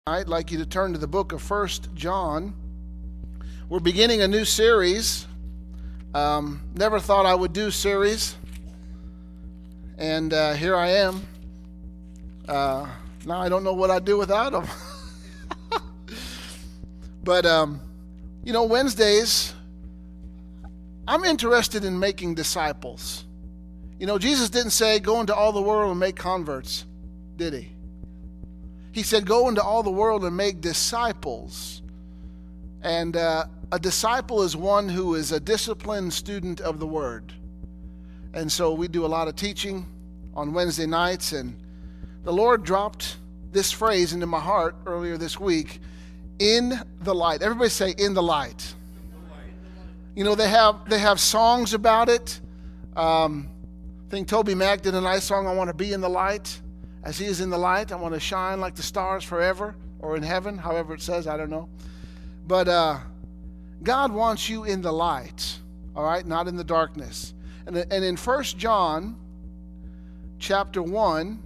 I'd like you to turn to the book of 1 John. We're beginning a new series. Never thought I would do series, and here I am. Now I don't know what I'd do without them. But, Wednesdays, I'm interested in making disciples. Jesus didn't say, go into all the world and make converts, did he? He said, go into all the world and make disciples. And a disciple is one who is a disciplined student of the Word. And so we do a lot of teaching on Wednesday nights. And the Lord dropped this phrase into my heart earlier this week, in the light. Everybody say, in the light. They have songs about it. I think Toby Mac did a nice song, I Want to Be in the Light. As he is in the light, I want to shine like the stars forever, or in heaven, however it says, I don't know. But God wants you in the light, all right, not in the darkness. And in 1 John chapter 1,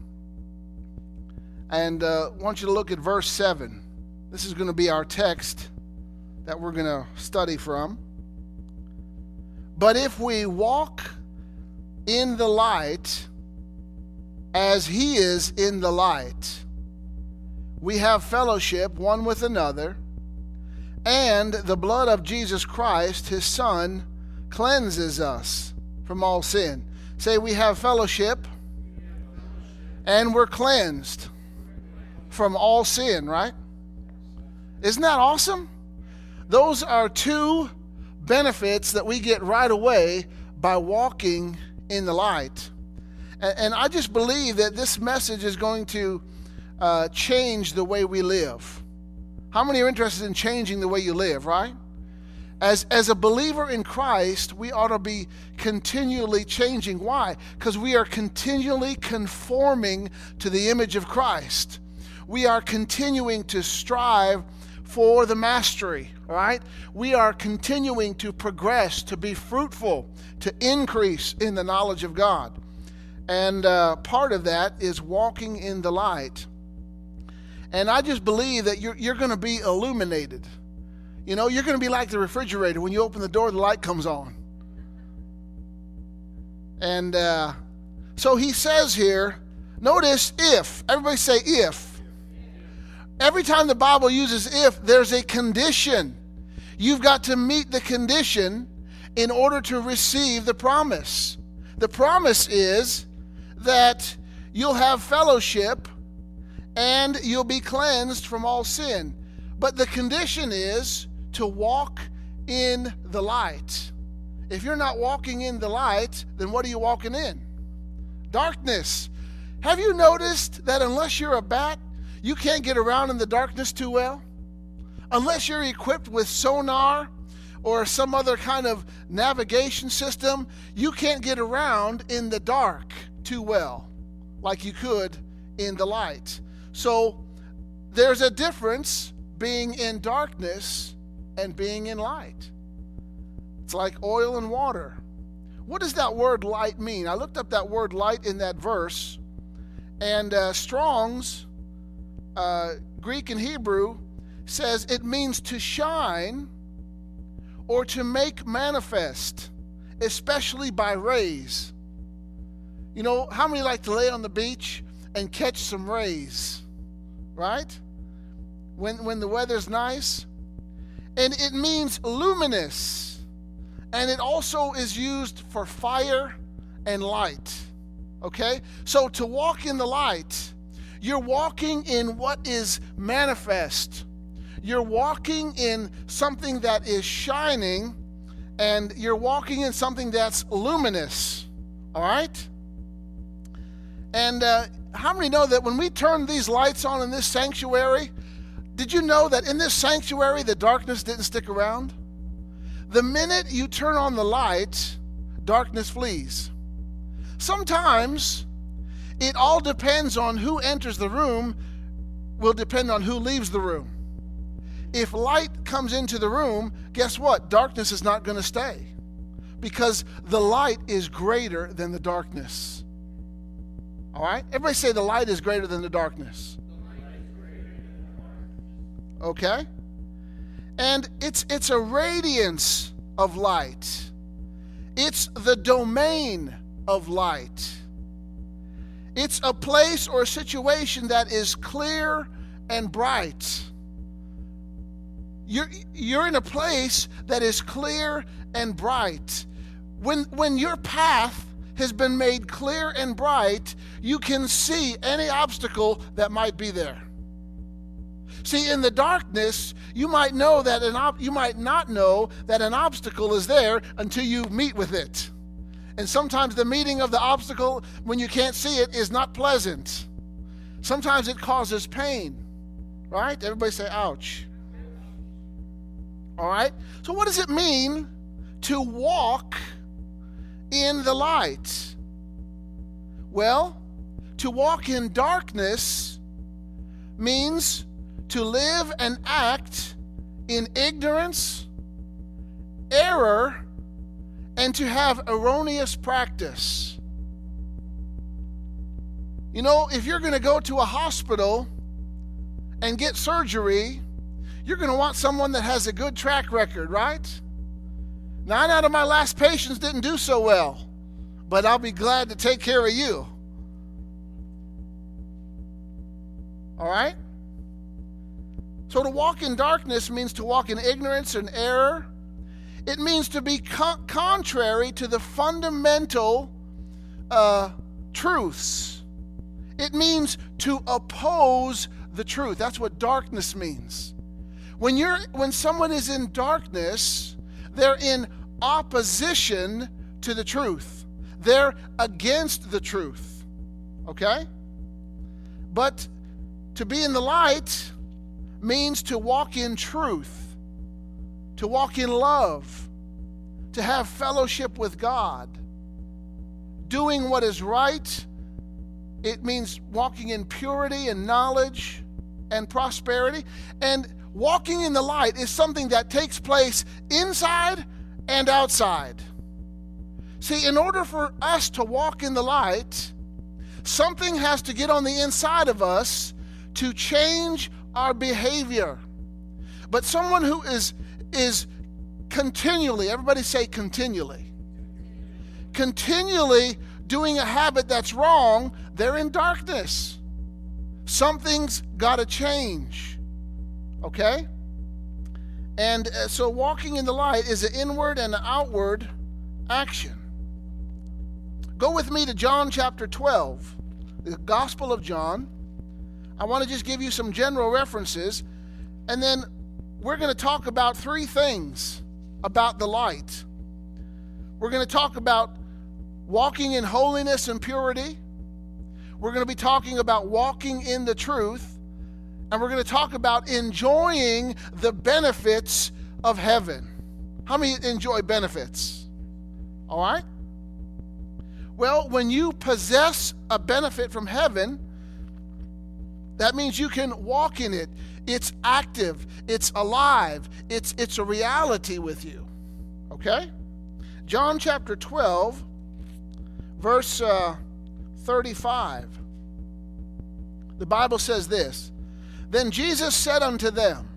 and I want you to look at verse 7. This is going to be our text that we're going to study from. But if we walk in the light, as he is in the light, we have fellowship one with another, and the blood of Jesus Christ, his Son, cleanses us from all sin. Say, we have fellowship, and we're cleansed from all sin, right? Isn't that awesome? Those are two benefits that we get right away by walking in the light. And I just believe that this message is going to change the way we live. How many are interested in changing the way you live, right? As a believer in Christ, we ought to be continually changing. Why? Because we are continually conforming to the image of Christ. We are continuing to strive for the mastery, right? We are continuing to progress, to be fruitful, to increase in the knowledge of God. And part of that is walking in the light. And I just believe that you're going to be illuminated. You're going to be like the refrigerator. When you open the door, the light comes on. And so he says here, notice if. Everybody say if. Every time the Bible uses if, there's a condition. You've got to meet the condition in order to receive the promise. The promise is that you'll have fellowship and you'll be cleansed from all sin. But the condition is to walk in the light. If you're not walking in the light, then what are you walking in? Darkness. Have you noticed that unless you're a bat, you can't get around in the darkness too well? Unless you're equipped with sonar or some other kind of navigation system, you can't get around in the dark too well like you could in the light. So there's a difference being in darkness and being in light. It's like oil and water. What does that word light mean? I looked up that word light in that verse, and Strong's Greek and Hebrew says it means to shine or to make manifest, especially by rays. How many like to lay on the beach and catch some rays, right? When the weather's nice. And it means luminous. And it also is used for fire and light. Okay? So to walk in the light, you're walking in what is manifest. You're walking in something that is shining, and you're walking in something that's luminous. All right? And how many know that when we turn these lights on in this sanctuary, did you know that in this sanctuary the darkness didn't stick around? The minute you turn on the light, darkness flees. Sometimes it all depends on who enters the room, will depend on who leaves the room. If light comes into the room, guess what? Darkness is not going to stay, because the light is greater than the darkness. All right? Everybody say the light is greater than the darkness. Okay? And it's a radiance of light. It's the domain of light. It's a place or a situation that is clear and bright. You're in a place that is clear and bright. When your path has been made clear and bright, you can see any obstacle that might be there. See, in the darkness, you might not know that an obstacle is there until you meet with it. And sometimes the meeting of the obstacle, when you can't see it, is not pleasant. Sometimes it causes pain, right? Everybody say, ouch. All right? So what does it mean to walk in the light? Well, to walk in darkness means to live and act in ignorance, error, and to have erroneous practice. You know, if you're going to go to a hospital and get surgery, you're going to want someone that has a good track record, right? 9 out of my last patients didn't do so well, but I'll be glad to take care of you. All right? So to walk in darkness means to walk in ignorance and error. It means to be contrary to the fundamental truths. It means to oppose the truth. That's what darkness means. When someone is in darkness, they're in opposition to the truth. They're against the truth. Okay? But to be in the light means to walk in truth, to walk in love, to have fellowship with God, doing what is right. It means walking in purity and knowledge and prosperity. And walking in the light is something that takes place inside and outside. See, in order for us to walk in the light, something has to get on the inside of us to change our behavior. But someone who is continually, everybody say continually doing a habit that's wrong, they're in darkness. Something's got to change. Okay? And so walking in the light is an inward and an outward action. Go with me to John chapter 12, the Gospel of John. I want to just give you some general references, and then we're going to talk about 3 things about the light. We're going to talk about walking in holiness and purity. We're going to be talking about walking in the truth, and we're going to talk about enjoying the benefits of heaven. How many enjoy benefits? All right? Well, when you possess a benefit from heaven, that means you can walk in it. It's active. It's alive. It's a reality with you. Okay? John chapter 12, verse 35. The Bible says this. Then Jesus said unto them,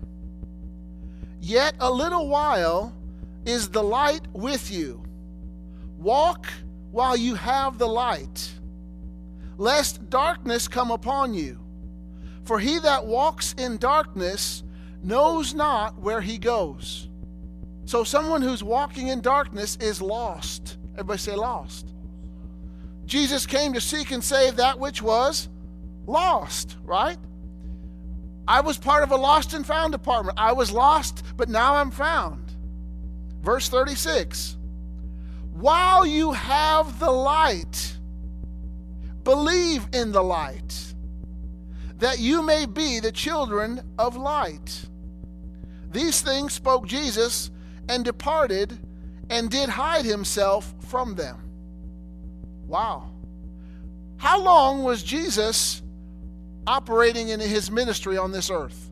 Yet a little while is the light with you. Walk while you have the light, lest darkness come upon you. For he that walks in darkness knows not where he goes. So someone who's walking in darkness is lost. Everybody say lost. Jesus came to seek and save that which was lost, right? I was part of a lost and found department. I was lost, but now I'm found. Verse 36. While you have the light, believe in the light, that you may be the children of light. These things spoke Jesus, and departed, and did hide himself from them. Wow. How long was Jesus operating in his ministry on this earth?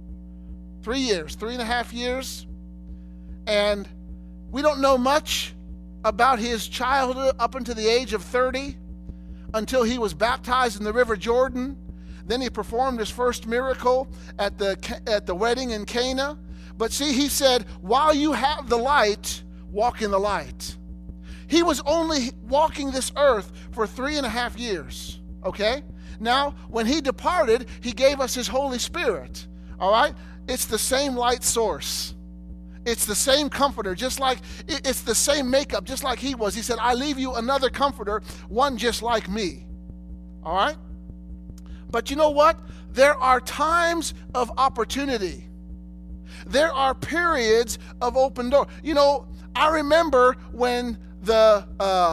3 years, 3.5 years. And we don't know much about his childhood up until the age of 30, until he was baptized in the River Jordan. Then he performed his first miracle at the wedding in Cana. But see, he said, while you have the light, walk in the light. He was only walking this earth for 3.5 years, okay? Now, when he departed, he gave us his Holy Spirit, all right? It's the same light source. It's the same comforter, just like it's the same makeup, just like he was. He said, I leave you another comforter, one just like me, all right? But you know what? There are times of opportunity. There are periods of open door. You know, I remember when the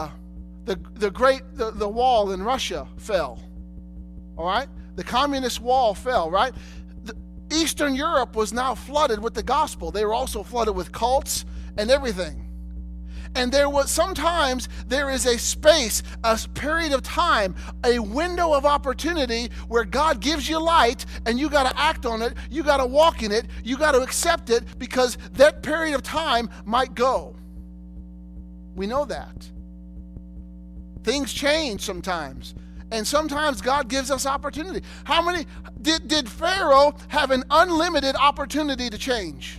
wall in Russia fell. All right? The communist wall fell, right? Eastern Europe was now flooded with the gospel. They were also flooded with cults and everything. And sometimes there is a space, a period of time, a window of opportunity where God gives you light and you got to act on it, you got to walk in it, you got to accept it, because that period of time might go. We know that. Things change sometimes. And sometimes God gives us opportunity. How many did Pharaoh have an unlimited opportunity to change?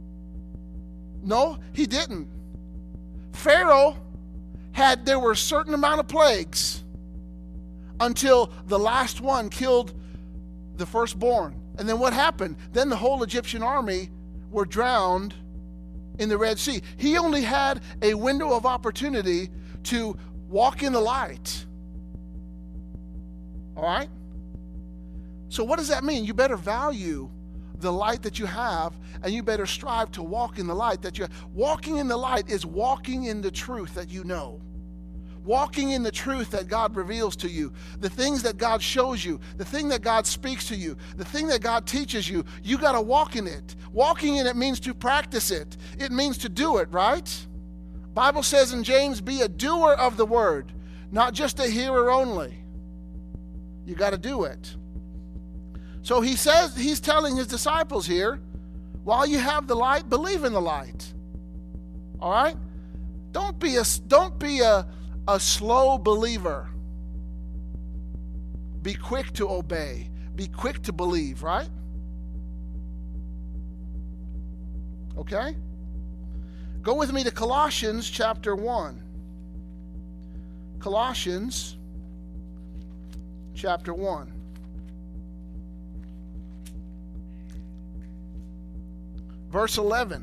No, he didn't. Pharaoh there were a certain amount of plagues until the last one killed the firstborn. And then what happened? Then the whole Egyptian army were drowned in the Red Sea. He only had a window of opportunity to walk in the light. All right? So what does that mean? You better value the light that you have, and you better strive to walk in the light that you have. Walking in the light is walking in the truth that you know. Walking in the truth that God reveals to you. The things that God shows you. The thing that God speaks to you. The thing that God teaches you. You got to walk in it. Walking in it means to practice it. It means to do it, right? Bible says in James, be a doer of the word, not just a hearer only. You got to do it. So he says, he's telling his disciples here, while you have the light, believe in the light. All right? Don't be a slow believer. Be quick to obey. Be quick to believe, right? Okay? Go with me to Colossians chapter 1. Colossians chapter 1. Verse 11.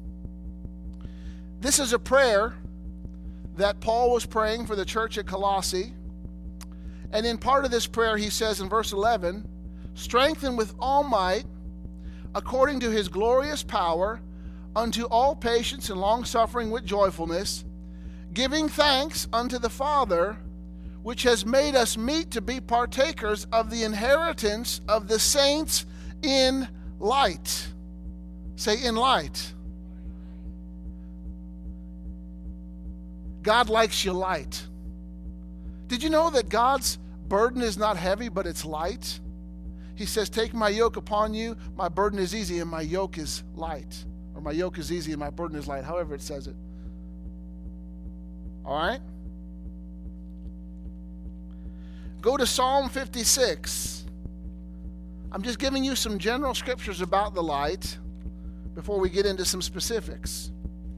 This is a prayer that Paul was praying for the church at Colossae. And in part of this prayer, he says in verse 11, strengthen with all might, according to his glorious power, unto all patience and long-suffering with joyfulness, giving thanks unto the Father, which has made us meet to be partakers of the inheritance of the saints in light. Say, in light. God likes you light. Did you know that God's burden is not heavy, but it's light? He says, take my yoke upon you. My burden is easy and my yoke is light. Or my yoke is easy and my burden is light, however it says it. All right? Go to Psalm 56. I'm just giving you some general scriptures about the light before we get into some specifics.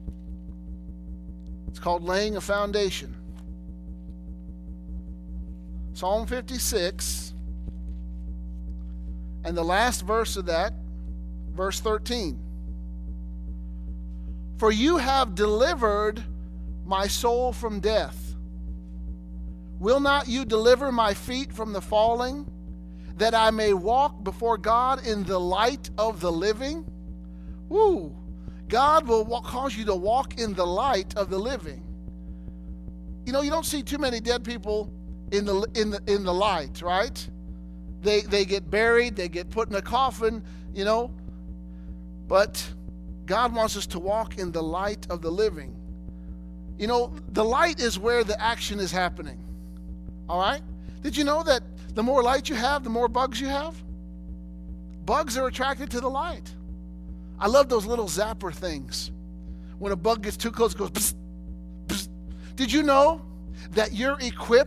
It's called laying a foundation. Psalm 56, and the last verse of that, verse 13. For you have delivered my soul from death. Will not you deliver my feet from the falling, that I may walk before God in the light of the living? Woo! God will cause you to walk in the light of the living. You know, you don't see too many dead people in the light, right? They get buried, they get put in a coffin, you know. But God wants us to walk in the light of the living. You know, the light is where the action is happening. All right? Did you know that the more light you have, the more bugs you have? Bugs are attracted to the light. I love those little zapper things. When a bug gets too close, it goes psst, psst. Did you know that you're equipped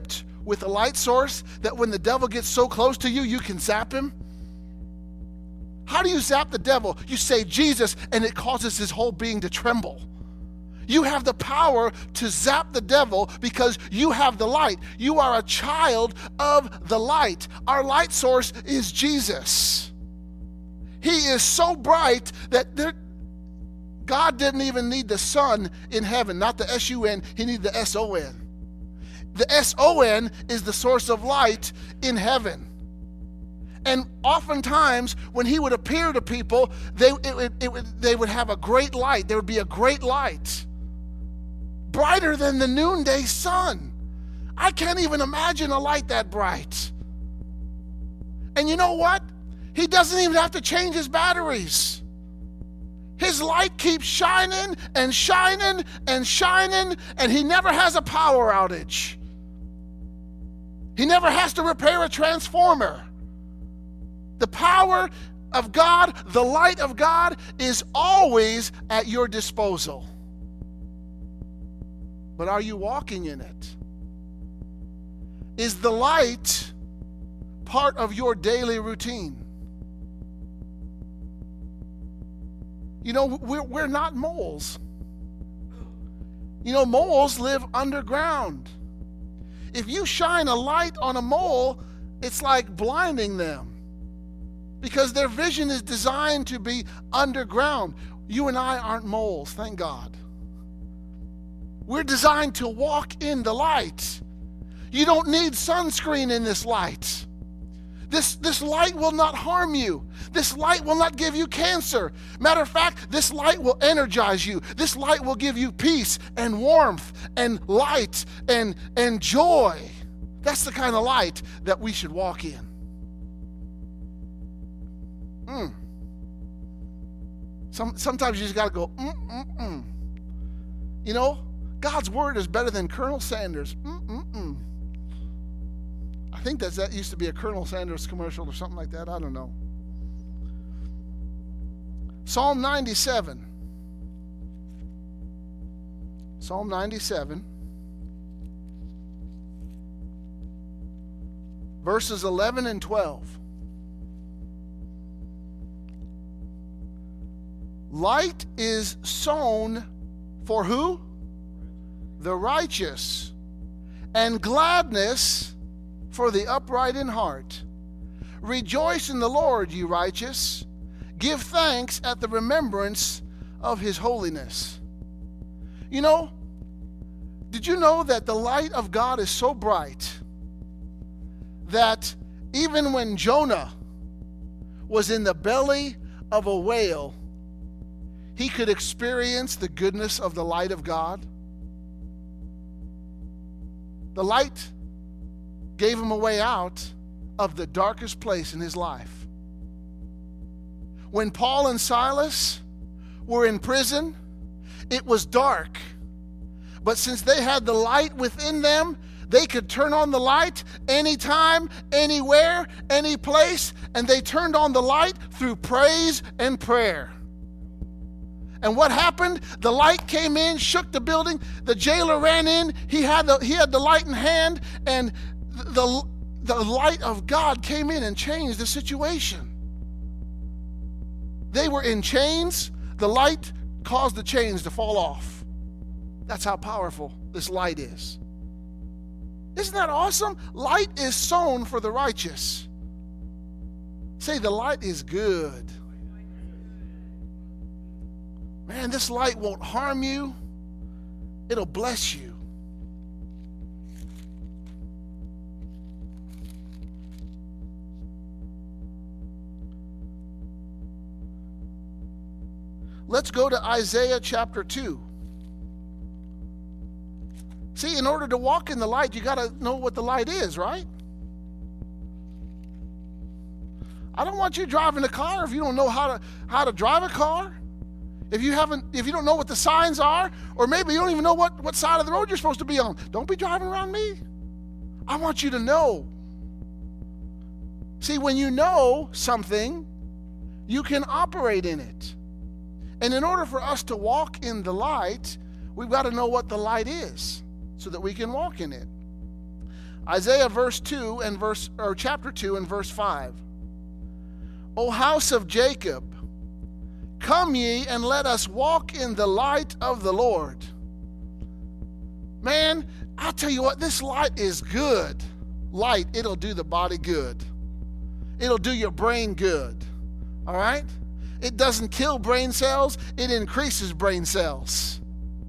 with a light source that when the devil gets so close to you, you can zap him? How do you zap the devil? You say Jesus, and it causes his whole being to tremble. You have the power to zap the devil because you have the light. You are a child of the light. Our light source is Jesus. He is so bright that God didn't even need the sun in heaven, not the S-U-N, he needed the S-O-N. The S-O-N is the source of light in heaven. And oftentimes, when he would appear to people, they would have a great light. There would be a great light, brighter than the noonday sun. I can't even imagine a light that bright. And you know what? He doesn't even have to change his batteries. His light keeps shining and shining and shining, and he never has a power outage. He never has to repair a transformer. The power of God, the light of God, is always at your disposal. But are you walking in it? Is the light part of your daily routine? You know, we're not moles. You know, moles live underground. If you shine a light on a mole, it's like blinding them because their vision is designed to be underground. You and I aren't moles, thank God. We're designed to walk in the light. You don't need sunscreen in this light. This light will not harm you. This light will not give you cancer. Matter of fact, this light will energize you. This light will give you peace and warmth and light and joy. That's the kind of light that we should walk in. Sometimes you just got to go, You know, God's word is better than Colonel Sanders. I think that used to be a Colonel Sanders commercial or something like that. I don't know. Psalm 97. Psalm 97. Verses 11 and 12. Light is sown for who? The righteous. And gladness for the upright in heart. Rejoice in the Lord, you righteous. Give thanks at the remembrance of his holiness. You know, did you know that the light of God is so bright that even when Jonah was in the belly of a whale, he could experience the goodness of the light of God? The light gave him a way out of the darkest place in his life. When Paul and Silas were in prison, it was dark. But since they had the light within them, they could turn on the light anytime, anywhere, any place, and they turned on the light through praise and prayer. And what happened? The light came in, shook the building. The jailer ran in. He had the light in hand, and the light of God came in and changed the situation. They were in chains. The light caused the chains to fall off. That's how powerful this light is. Isn't that awesome? Light is sown for the righteous. Say, the light is good. Man, this light won't harm you. It'll bless you. Let's go to Isaiah chapter 2. See, in order to walk in the light, you got to know what the light is, right? I don't want you driving a car if you don't know how to drive a car. If you don't know what the signs are, or maybe you don't even know what side of the road you're supposed to be on, don't be driving around me. I want you to know. See, when you know something, you can operate in it. And in order for us to walk in the light, we've got to know what the light is so that we can walk in it. Isaiah chapter 2 and verse 5. O house of Jacob, come ye and let us walk in the light of the Lord. Man, I'll tell you what, this light is good. Light, it'll do the body good. It'll do your brain good. All right? It doesn't kill brain cells, it increases brain cells.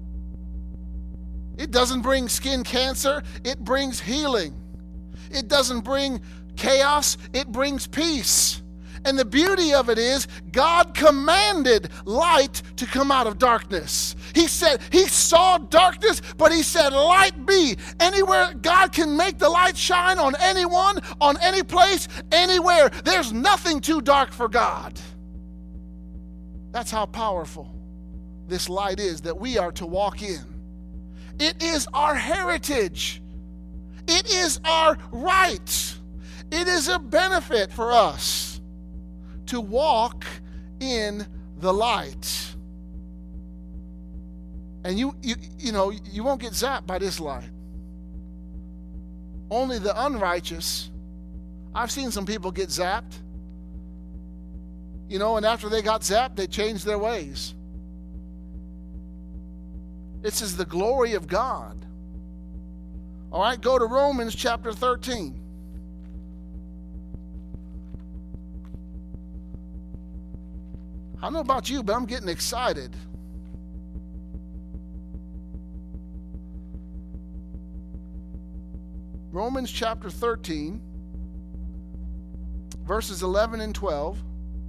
It doesn't bring skin cancer, it brings healing. It doesn't bring chaos, it brings peace. And the beauty of it is, God commanded light to come out of darkness. He said, he saw darkness, but he said, light be. Anywhere God can make the light shine on anyone, on any place, anywhere. There's nothing too dark for God. That's how powerful this light is that we are to walk in. It is our heritage. It is our right. It is a benefit for us to walk in the light. And you won't get zapped by this light. Only the unrighteous. I've seen some people get zapped. And after they got zapped, they changed their ways. This is the glory of God. All right, go to Romans chapter 13. I don't know about you, but I'm getting excited. Romans chapter 13, verses 11 and 12.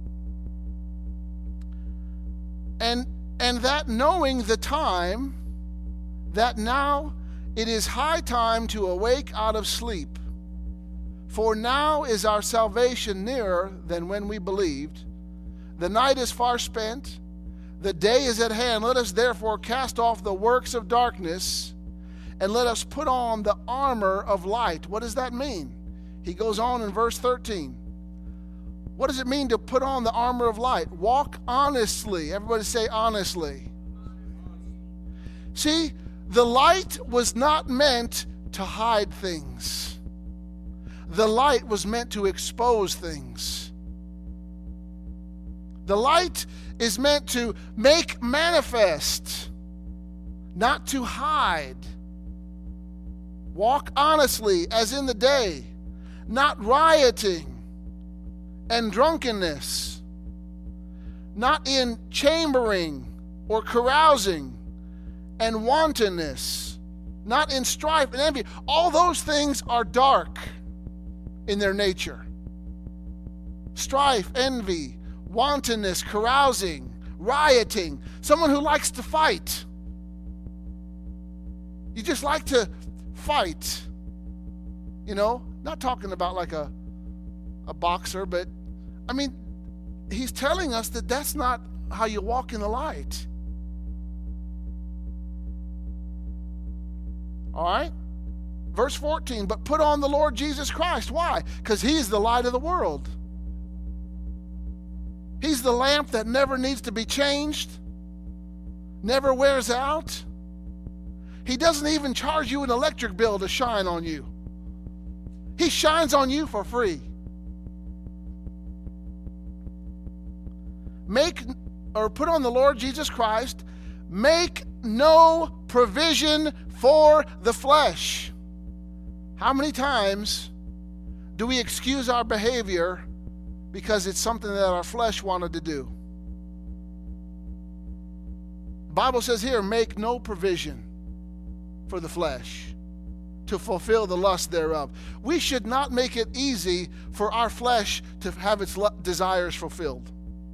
And that knowing the time, that now it is high time to awake out of sleep. For now is our salvation nearer than when we believed. The night is far spent, the day is at hand. Let us therefore cast off the works of darkness, and let us put on the armor of light. What does that mean? He goes on in verse 13. What does it mean to put on the armor of light? Walk honestly. Everybody say honestly. See, the light was not meant to hide things. The light was meant to expose things. The light is meant to make manifest, not to hide. Walk honestly as in the day, not rioting and drunkenness, not in chambering or carousing and wantonness, not in strife and envy. All those things are dark in their nature. Strife, envy, wantonness, carousing, rioting, someone who likes to fight. You just like to fight. Not talking about like a boxer, but he's telling us that that's not how you walk in the light. All right? Verse 14, but put on the Lord Jesus Christ. Why? Because he's the light of the world. He's the lamp that never needs to be changed, never wears out. He doesn't even charge you an electric bill to shine on you. He shines on you for free. Put on the Lord Jesus Christ. Make no provision for the flesh. How many times do we excuse our behavior because it's something that our flesh wanted to do? The Bible says here, make no provision for the flesh to fulfill the lust thereof. We should not make it easy for our flesh to have its desires fulfilled.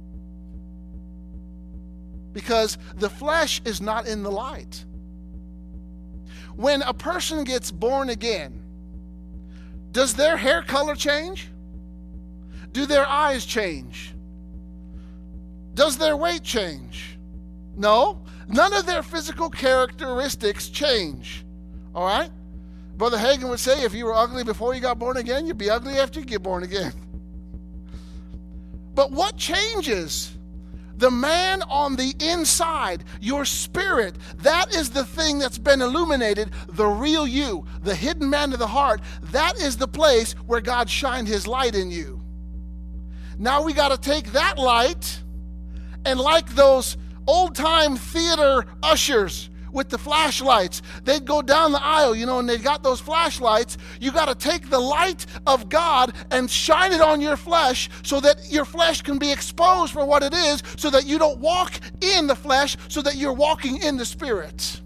Because the flesh is not in the light. When a person gets born again, does their hair color change? Do their eyes change? Does their weight change? No. None of their physical characteristics change. All right? Brother Hagin would say if you were ugly before you got born again, you'd be ugly after you get born again. But what changes? The man on the inside, your spirit, that is the thing that's been illuminated, the real you, the hidden man of the heart. That is the place where God shined his light in you. Now we got to take that light and, like those old-time theater ushers with the flashlights, they'd go down the aisle, and they got those flashlights. You got to take the light of God and shine it on your flesh so that your flesh can be exposed for what it is, so that you don't walk in the flesh, so that you're walking in the Spirit.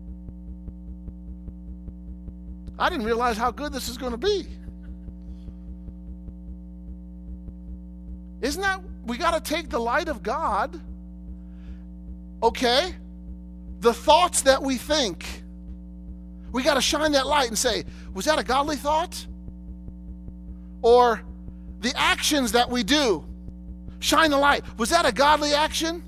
I didn't realize how good this is going to be. Isn't that, we got to take the light of God, okay? The thoughts that we think, we got to shine that light and say, was that a godly thought? Or the actions that we do, shine the light. Was that a godly action?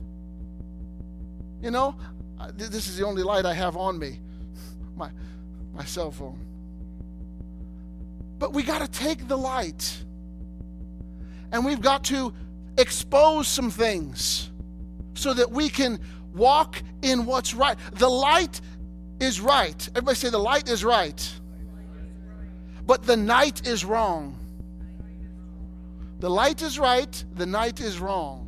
This is the only light I have on me, my cell phone. But we got to take the light, and we've got to expose some things so that we can walk in what's right. The light is right. Everybody say the light is right. But the night is wrong. The light is right, the night is wrong.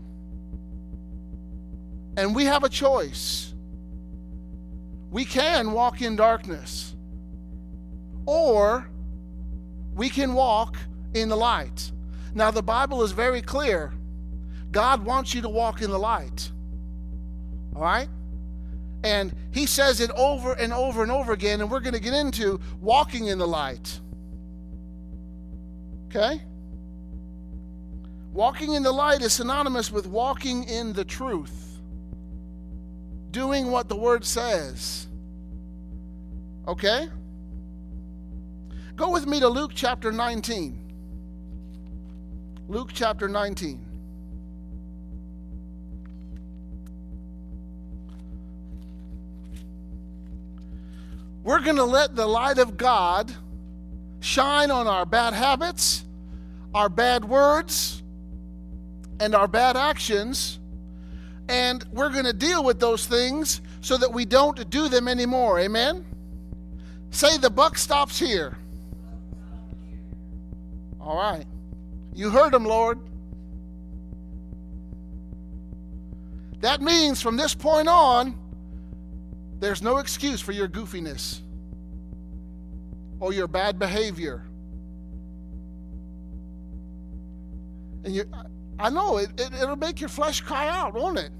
And we have a choice. We can walk in darkness, or we can walk in the light. Now, the Bible is very clear. God wants you to walk in the light. All right? And he says it over and over and over again, and we're going to get into walking in the light. Okay? Walking in the light is synonymous with walking in the truth, doing what the Word says. Okay? Go with me to Luke chapter 19. Luke chapter 19. We're going to let the light of God shine on our bad habits, our bad words, and our bad actions, and we're going to deal with those things so that we don't do them anymore. Amen? Say, the buck stops here. All right. You heard him, Lord. That means from this point on, there's no excuse for your goofiness or your bad behavior. And I know it'll make your flesh cry out, won't it?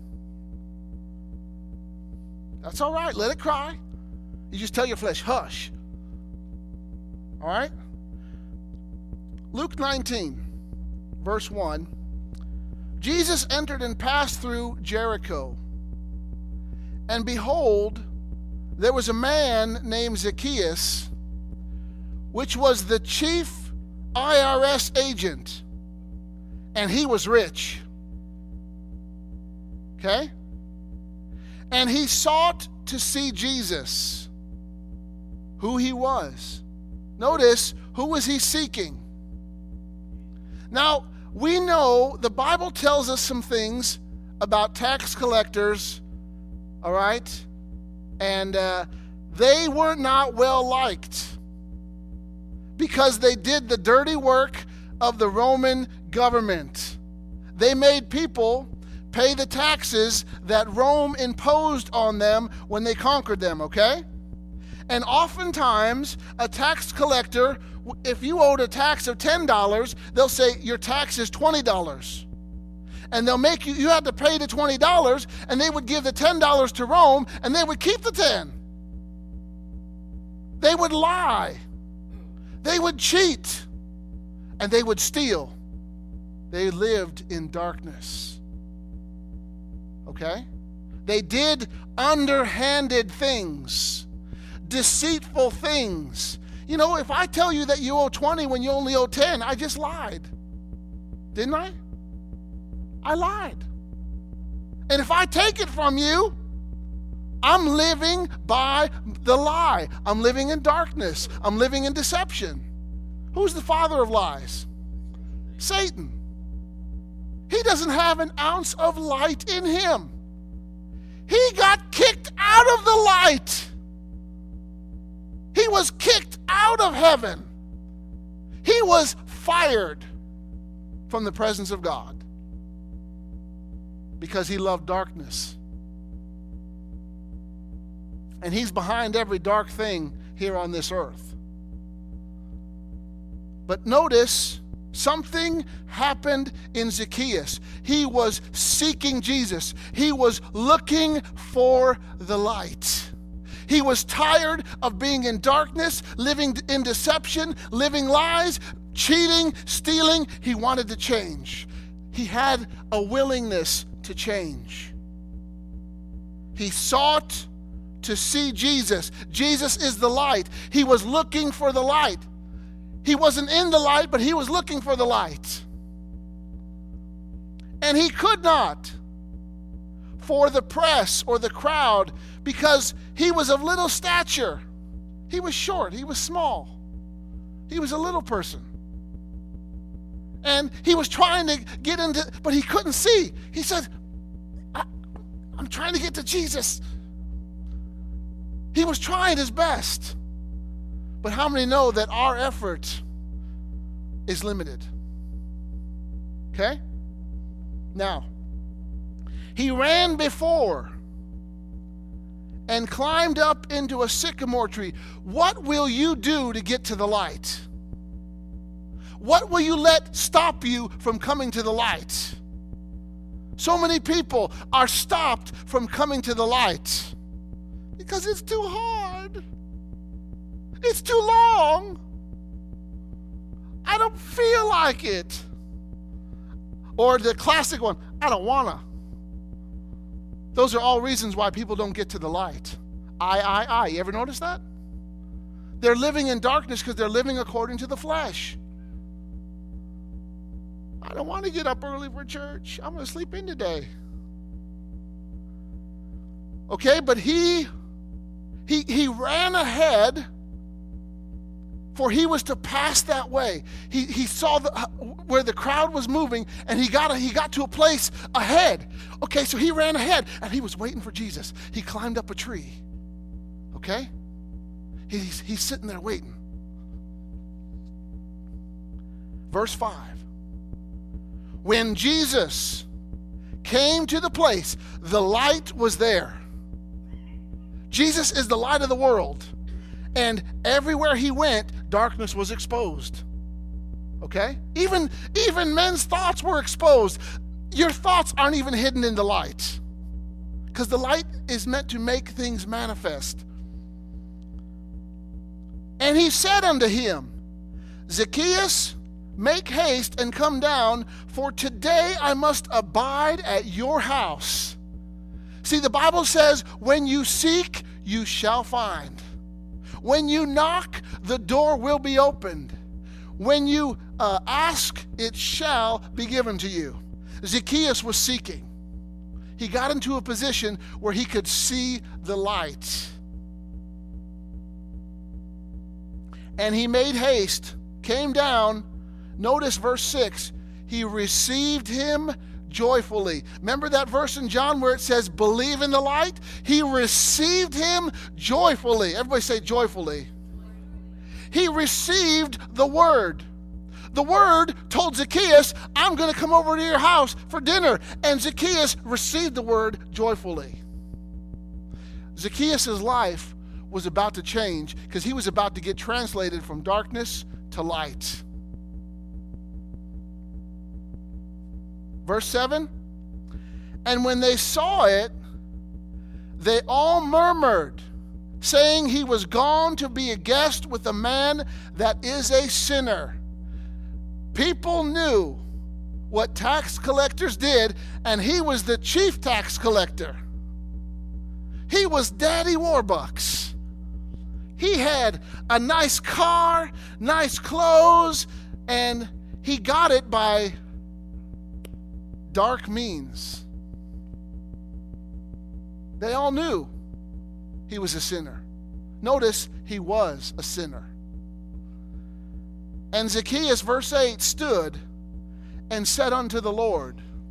That's all right. Let it cry. You just tell your flesh, hush. All right? Luke 19, verse 1. Jesus entered and passed through Jericho. And behold, there was a man named Zacchaeus, which was the chief IRS agent, and he was rich. Okay? And he sought to see Jesus, who he was. Notice, who was he seeking? Now, we know the Bible tells us some things about tax collectors, all right? And they were not well liked because they did the dirty work of the Roman government. They made people pay the taxes that Rome imposed on them when they conquered them, okay? And oftentimes, a tax collector, if you owed a tax of $10, they'll say your tax is $20. And they'll make you had to pay the $20, and they would give the $10 to Rome, and they would keep the 10. They would lie. They would cheat. And they would steal. They lived in darkness. Okay? They did underhanded things, deceitful things. You know, if I tell you that you owe 20 when you only owe 10, I just lied. Didn't I? I lied. And if I take it from you, I'm living by the lie. I'm living in darkness. I'm living in deception. Who's the father of lies? Satan. He doesn't have an ounce of light in him. He got kicked out of the light. He was kicked out of heaven. He was fired from the presence of God because he loved darkness. And he's behind every dark thing here on this earth. But notice, something happened in Zacchaeus. He was seeking Jesus. He was looking for the light. He was tired of being in darkness, living in deception, living lies, cheating, stealing. He wanted to change. He had a willingness to change. He sought to see Jesus. Jesus is the light. He was looking for the light. He wasn't in the light, but he was looking for the light. And he could not for the press or the crowd because he was of little stature. He was short. He was small. He was a little person. And he was trying to get into, but he couldn't see. He said, I'm trying to get to Jesus. He was trying his best. But how many know that our effort is limited? Okay? Now, he ran before and climbed up into a sycamore tree. What will you do to get to the light? What will you let stop you from coming to the light? So many people are stopped from coming to the light because it's too hard. It's too long. I don't feel like it. Or the classic one, I don't wanna. Those are all reasons why people don't get to the light. I. You ever notice that? They're living in darkness because they're living according to the flesh. I don't want to get up early for church. I'm going to sleep in today. Okay, but he ran ahead, for he was to pass that way. He saw where the crowd was moving, and he got to a place ahead. Okay, so he ran ahead, and he was waiting for Jesus. He climbed up a tree. Okay? He's sitting there waiting. Verse 5. When Jesus came to the place, the light was there. Jesus is the light of the world. And everywhere he went, darkness was exposed. Okay? Even men's thoughts were exposed. Your thoughts aren't even hidden in the light. Because the light is meant to make things manifest. And he said unto him, Zacchaeus, make haste and come down, for today I must abide at your house. See, the Bible says, when you seek, you shall find. When you knock, the door will be opened. When you ask, it shall be given to you. Zacchaeus was seeking. He got into a position where he could see the light. And he made haste, came down. Notice verse 6. He received him joyfully. Remember that verse in John where it says, believe in the light? He received him joyfully. Everybody say joyfully. He received the word. The word told Zacchaeus, I'm going to come over to your house for dinner. And Zacchaeus received the word joyfully. Zacchaeus' life was about to change because he was about to get translated from darkness to light. Verse 7, and when they saw it, they all murmured, saying he was gone to be a guest with a man that is a sinner. People knew what tax collectors did, and he was the chief tax collector. He was Daddy Warbucks. He had a nice car, nice clothes, and he got it by dark means. They all knew he was a sinner. Notice, he was a sinner. And Zacchaeus, verse 8, stood and said unto the Lord,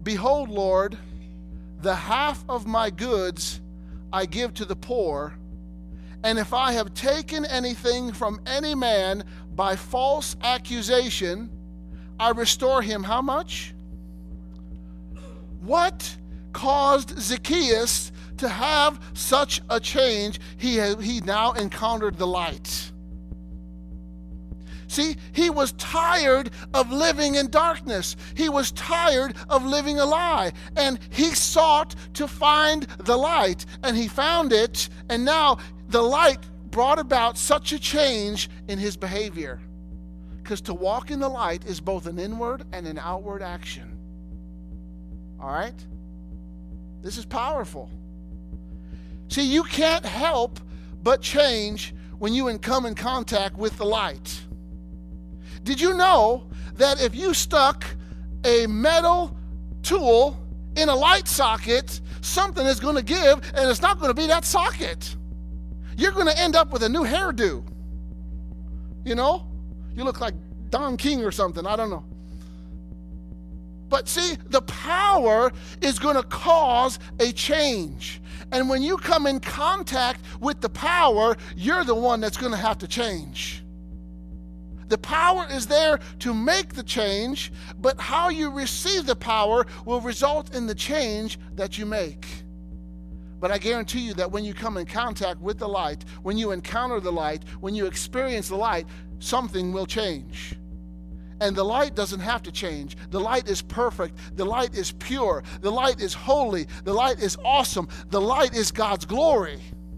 Behold, Lord, the half of my goods I give to the poor, and if I have taken anything from any man by false accusation, I restore him how much? What caused Zacchaeus to have such a change? He now encountered the light. See, he was tired of living in darkness. He was tired of living a lie. And he sought to find the light. And he found it. And now the light brought about such a change in his behavior. Because to walk in the light is both an inward and an outward action. All right? This is powerful. See, you can't help but change when you come in contact with the light. Did you know that if you stuck a metal tool in a light socket, something is going to give, and it's not going to be that socket? You're going to end up with a new hairdo. You know? You look like Don King or something. I don't know. But see, the power is going to cause a change. And when you come in contact with the power, you're the one that's going to have to change. The power is there to make the change, but how you receive the power will result in the change that you make. But I guarantee you that when you come in contact with the light, when you encounter the light, when you experience the light, something will change. And the light doesn't have to change. The light is perfect. The light is pure. The light is holy. The light is awesome. The light is God's glory.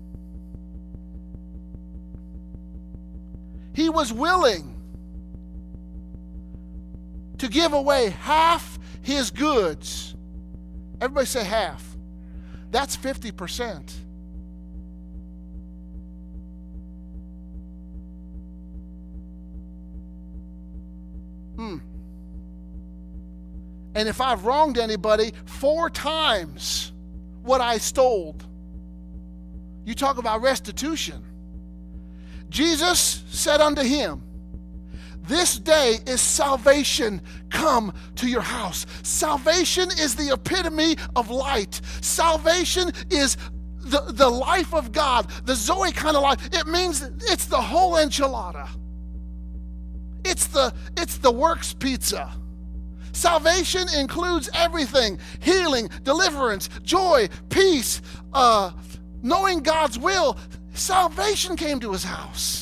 He was willing to give away half his goods. Everybody say half. That's 50%. And if I've wronged anybody 4 times what I stole, you talk about restitution. Jesus said unto him, this day is salvation come to your house. Salvation is the epitome of light. Salvation is the life of God, the Zoe kind of life. It means it's the whole enchilada. It's the works pizza. Salvation includes everything: healing, deliverance, joy, peace, knowing God's will. Salvation came to his house.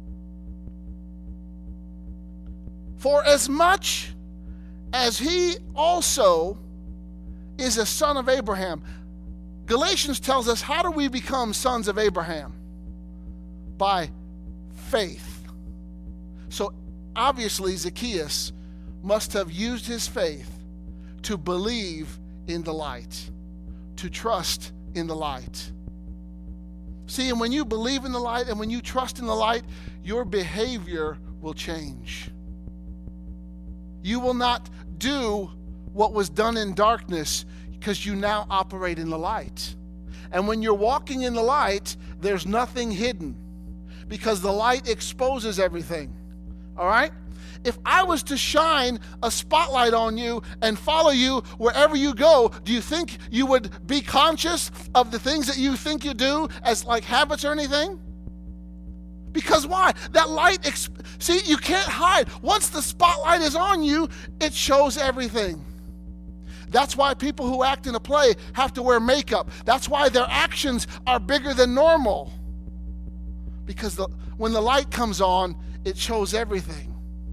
For as much as he also is a son of Abraham. Galatians tells us, how do we become sons of Abraham? By faith. So obviously Zacchaeus must have used his faith to believe in the light, to trust in the light. See, and when you believe in the light and when you trust in the light, your behavior will change. You will not do what was done in darkness because you now operate in the light. And when you're walking in the light, there's nothing hidden because the light exposes everything. All right? If I was to shine a spotlight on you and follow you wherever you go, do you think you would be conscious of the things that you think you do as like habits or anything? Because why? That light, see, you can't hide. Once the spotlight is on you, it shows everything. That's why people who act in a play have to wear makeup. That's why their actions are bigger than normal. Because when the light comes on, it shows everything.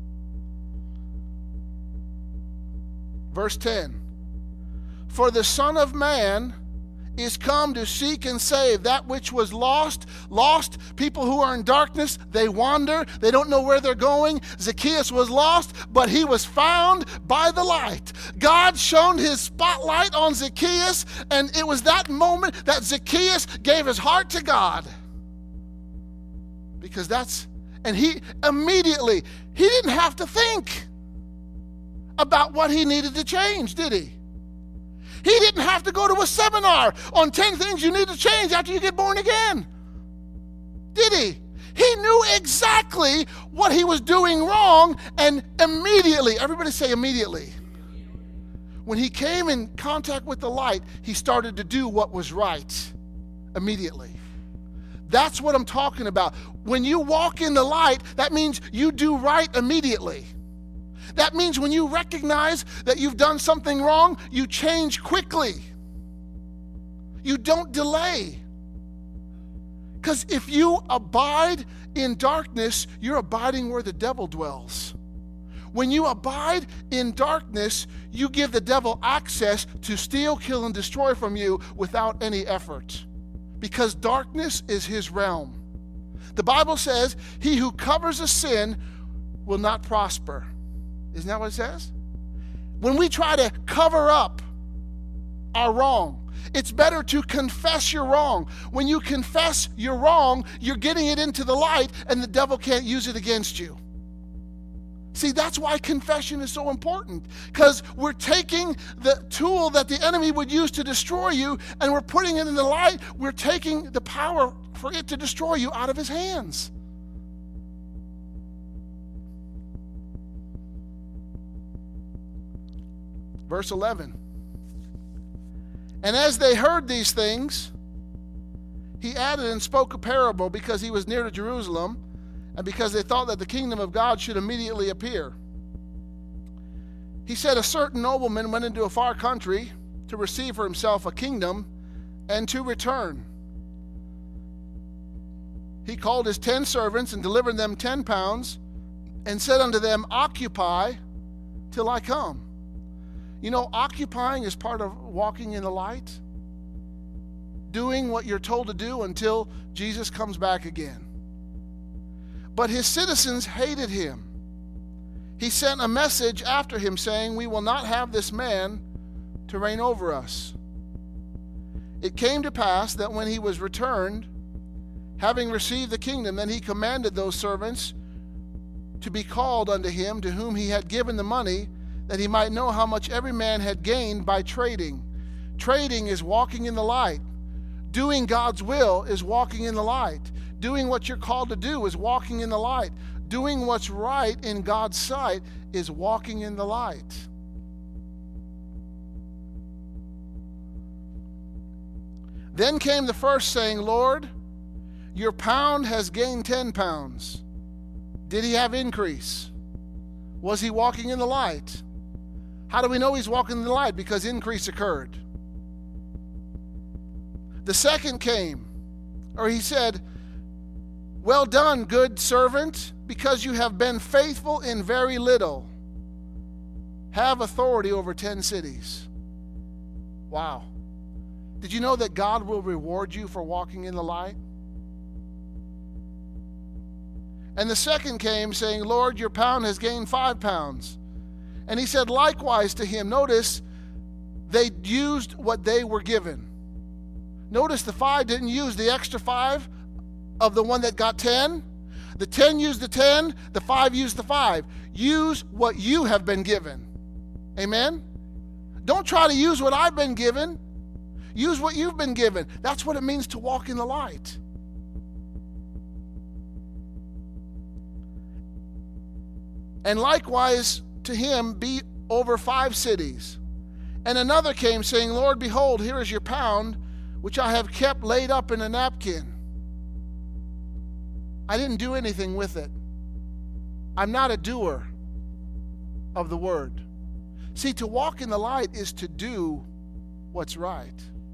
Verse 10. For the Son of Man is come to seek and save that which was lost. Lost people who are in darkness, they wander. They don't know where they're going. Zacchaeus was lost, but he was found by the light. God shone his spotlight on Zacchaeus, and it was that moment that Zacchaeus gave his heart to God. Because and he immediately, he didn't have to think about what he needed to change, did he? He didn't have to go to a seminar on 10 things you need to change after you get born again. Did he? He knew exactly what he was doing wrong, and immediately, everybody say immediately. When he came in contact with the light, he started to do what was right immediately. That's what I'm talking about. When you walk in the light, that means you do right immediately. That means when you recognize that you've done something wrong, you change quickly. You don't delay. Because if you abide in darkness, you're abiding where the devil dwells. When you abide in darkness, you give the devil access to steal, kill, and destroy from you without any effort. Because darkness is his realm. The Bible says, he who covers a sin will not prosper. Isn't that what it says? When we try to cover up our wrong, it's better to confess your wrong. When you confess your wrong, you're getting it into the light, and the devil can't use it against you. See, that's why confession is so important, because we're taking the tool that the enemy would use to destroy you, and we're putting it in the light. We're taking the power for it to destroy you out of his hands. Verse 11. And as they heard these things, he added and spoke a parable, because he was near to Jerusalem, and because they thought that the kingdom of God should immediately appear. He said, a certain nobleman went into a far country to receive for himself a kingdom and to return. He called his 10 servants and delivered them 10 pounds and said unto them, occupy till I come. You know, occupying is part of walking in the light. Doing what you're told to do until Jesus comes back again. But his citizens hated him. He sent a message after him saying, we will not have this man to reign over us. It came to pass that when he was returned, having received the kingdom, then he commanded those servants to be called unto him to whom he had given the money, that he might know how much every man had gained by trading. Trading is walking in the light. Doing God's will is walking in the light. Doing what you're called to do is walking in the light. Doing what's right in God's sight is walking in the light. Then came the first, saying, Lord, your pound has gained 10 pounds. Did he have increase? Was he walking in the light? How do we know he's walking in the light? Because increase occurred. The second came, or he said, well done, good servant, because you have been faithful in very little. Have authority over 10 cities. Wow. Did you know that God will reward you for walking in the light? And the second came, saying, Lord, your pound has gained 5 pounds. And he said likewise to him. Notice, they used what they were given. Notice the 5 didn't use the extra 5 of the one that got 10. The 10 used the 10, the 5 used the 5. Use what you have been given. Amen? Don't try to use what I've been given. Use what you've been given. That's what it means to walk in the light. And likewise to him be over 5 cities. And another came, saying, Lord, behold, here is your pound, which I have kept laid up in a napkin. I didn't do anything with it. I'm not a doer of the word. See, to walk in the light is to do what's right.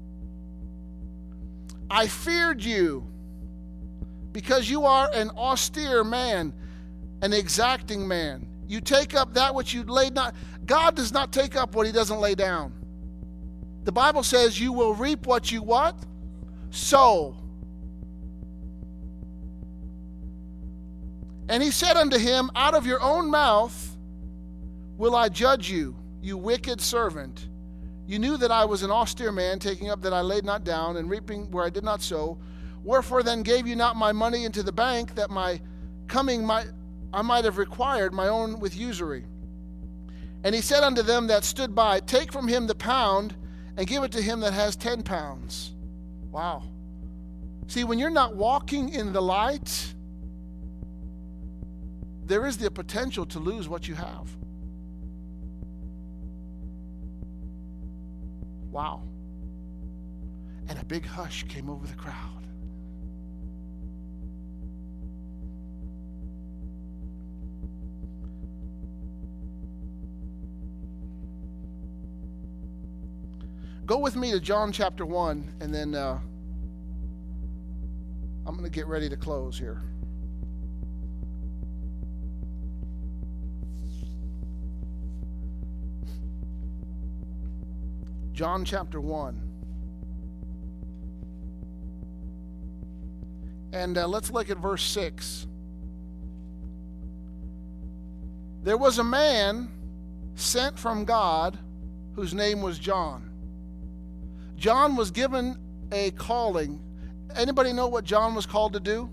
I feared you because you are an austere man, an exacting man. You take up that which you laid not. God does not take up what he doesn't lay down. The Bible says you will reap what you what? Sow. And he said unto him, out of your own mouth will I judge you, you wicked servant. You knew that I was an austere man, taking up that I laid not down, and reaping where I did not sow. Wherefore then gave you not my money into the bank, that my coming I might have required my own with usury. And he said unto them that stood by, take from him the pound, and give it to him that has 10 pounds. Wow. See, when you're not walking in the light, there is the potential to lose what you have. Wow. And a big hush came over the crowd. Go with me to John chapter 1, and then I'm going to get ready to close here. John chapter 1. And let's look at verse 6. There was a man sent from God whose name was John. John was given a calling. Anybody know what John was called to do?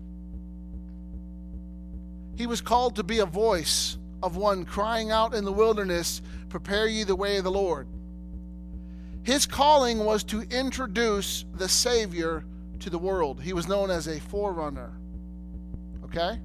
He was called to be a voice of one crying out in the wilderness, prepare ye the way of the Lord. His calling was to introduce the Savior to the world. He was known as a forerunner. Okay?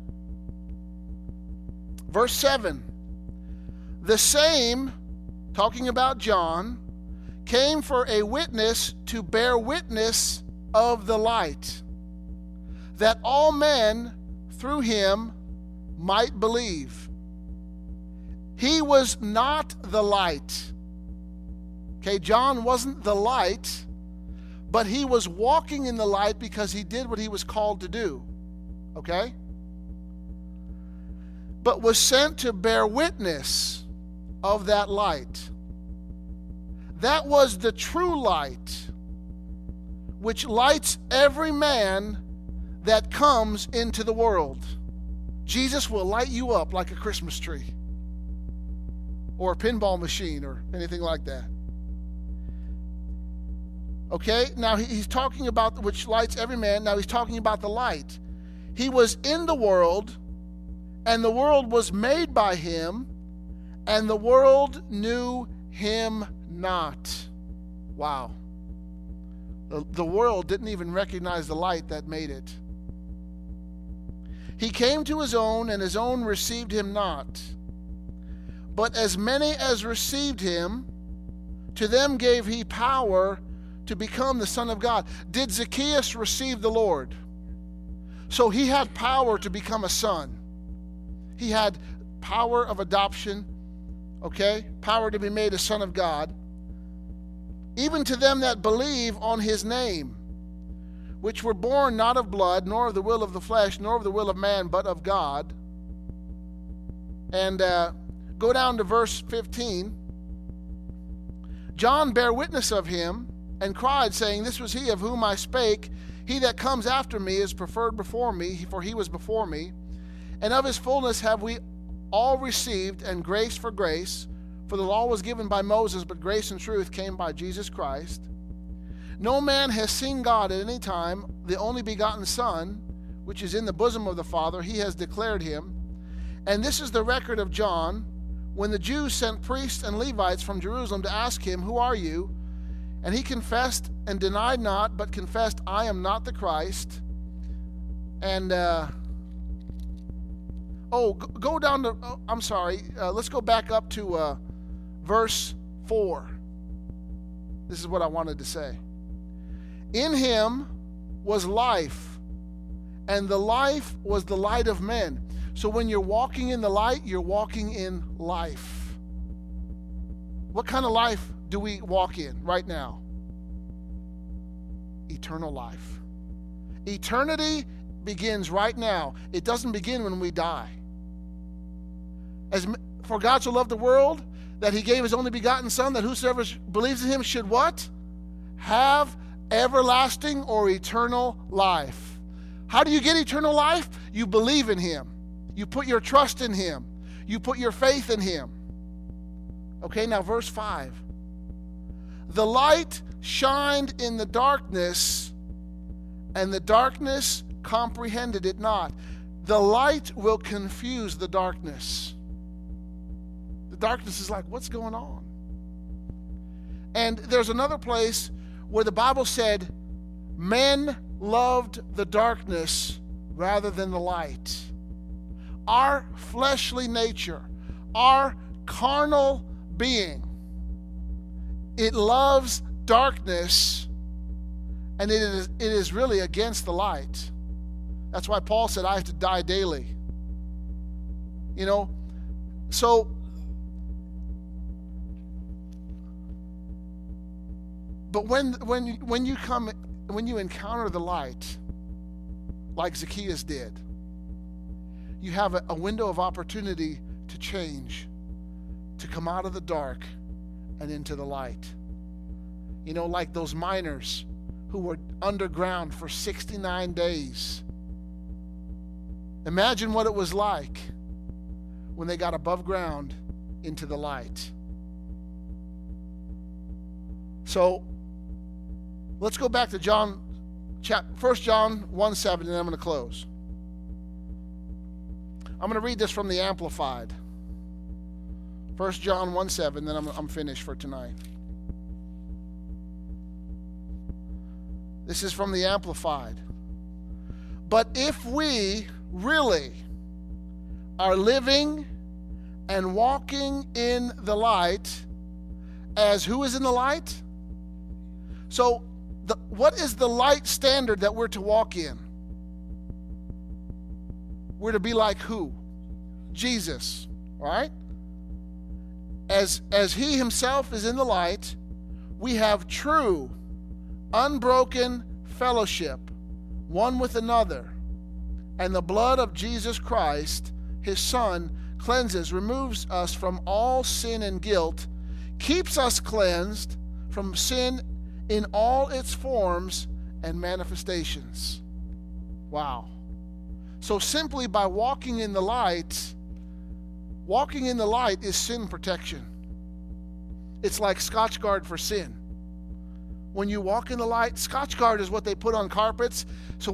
Verse 7. The same, talking about John, came for a witness to bear witness of the light, that all men through him might believe. He was not the light. Okay, John wasn't the light, but he was walking in the light because he did what he was called to do. Okay? But was sent to bear witness of that light. That was the true light, which lights every man that comes into the world. Jesus will light you up like a Christmas tree or a pinball machine or anything like that. Okay, now he's talking about which lights every man. Now he's talking about the light. He was in the world, and the world was made by him, and the world knew him not. Wow. The world didn't even recognize the light that made it. He came to his own, and his own received him not. But as many as received him, to them gave he power to become the Son of God. Did Zacchaeus receive the Lord? So he had power to become a son. He had power of adoption, okay? Power to be made a son of God. Even to them that believe on his name, which were born not of blood, nor of the will of the flesh, nor of the will of man, but of God. And go down to verse 15. John bare witness of him, and cried, saying, This was he of whom I spake. He that comes after me is preferred before me, for he was before me. And of his fullness have we all received, and grace for grace. For the law was given by Moses, but grace and truth came by Jesus Christ. No man has seen God at any time. The only begotten Son, which is in the bosom of the Father, he has declared him. And this is the record of John, when the Jews sent priests and Levites from Jerusalem to ask him, Who are you? And he confessed and denied not, but confessed, I am not the Christ. And, go down to, let's go back up to verse 4. This is what I wanted to say. In him was life, and the life was the light of men. So when you're walking in the light, you're walking in life. What kind of life do we walk in right now? Eternal life. Eternity begins right now. It doesn't begin when we die. For God so loved the world that he gave his only begotten Son, that whosoever believes in him should what? Have everlasting or eternal life. How do you get eternal life? You believe in him. You put your trust in him. You put your faith in him. Okay, now verse 5. The light shined in the darkness, and the darkness comprehended it not. The light will confuse the darkness. The darkness is like, what's going on? And there's another place where the Bible said, men loved the darkness rather than the light. Our fleshly nature, our carnal being, it loves darkness, and it is really against the light. That's why Paul said, I have to die daily. You know, so, but when you encounter the light, like Zacchaeus did, you have a window of opportunity to change, to come out of the dark and into the light. You know, like those miners who were underground for 69 days. Imagine what it was like when they got above ground into the light. So let's go back to 1 John 1:7, and then I'm going to close. I'm going to read this from the Amplified. 1 John 1:7, then I'm finished for tonight. This is from the Amplified. But if we really are living and walking in the light, as who is in the light? So, what is the light standard that we're to walk in? We're to be like who? Jesus, all right? As he himself is in the light, we have true, unbroken fellowship one with another, and the blood of Jesus Christ, his Son, cleanses, removes us from all sin and guilt, keeps us cleansed from sin in all its forms and manifestations. Wow. So simply by walking in the light is sin protection. It's like Scotchgard for sin. When you walk in the light, Scotchgard is what they put on carpets. So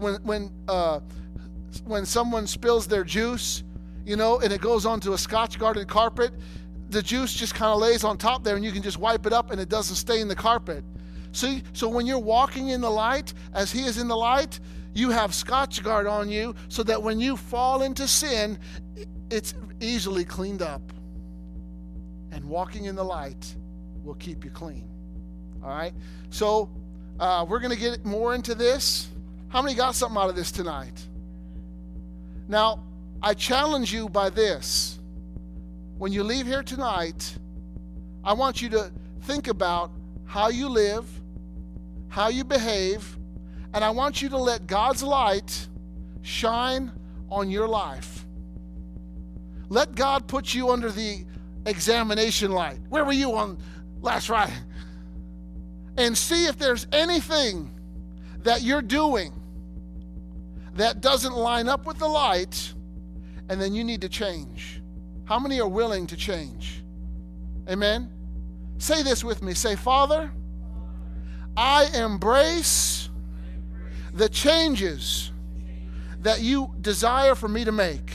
when someone spills their juice, you know, and it goes onto a Scotch-guarded carpet, the juice just kind of lays on top there, and you can just wipe it up, and it doesn't stain the carpet. See, so when you're walking in the light, as he is in the light, you have Scotchgard on you, so that when you fall into sin, it's easily cleaned up. And walking in the light will keep you clean. All right? So we're going to get more into this. How many got something out of this tonight? Now, I challenge you by this. When you leave here tonight, I want you to think about how you live, how you behave, and I want you to let God's light shine on your life. Let God put you under the examination light. Where were you on last Friday? And see if there's anything that you're doing that doesn't line up with the light, and then you need to change. How many are willing to change? Amen? Say this with me. Say, Father, I embrace the changes that you desire for me to make.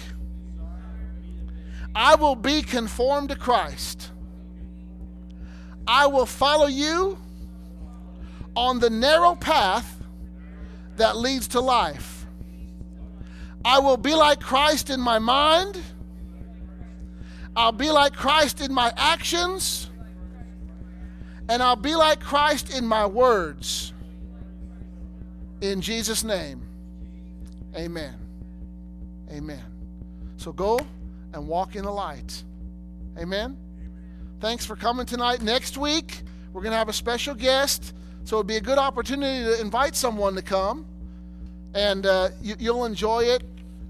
I will be conformed to Christ. I will follow you on the narrow path that leads to life. I will be like Christ in my mind. I'll be like Christ in my actions. And I'll be like Christ in my words. In Jesus' name, amen. Amen. So go and walk in the light. Amen. Thanks for coming tonight. Next week, we're going to have a special guest. So it'll be a good opportunity to invite someone to come. And you'll enjoy it.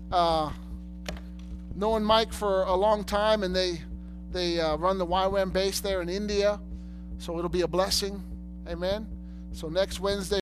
Knowing Mike for a long time, and they run the YWAM base there in India. So it'll be a blessing. Amen. So next Wednesday,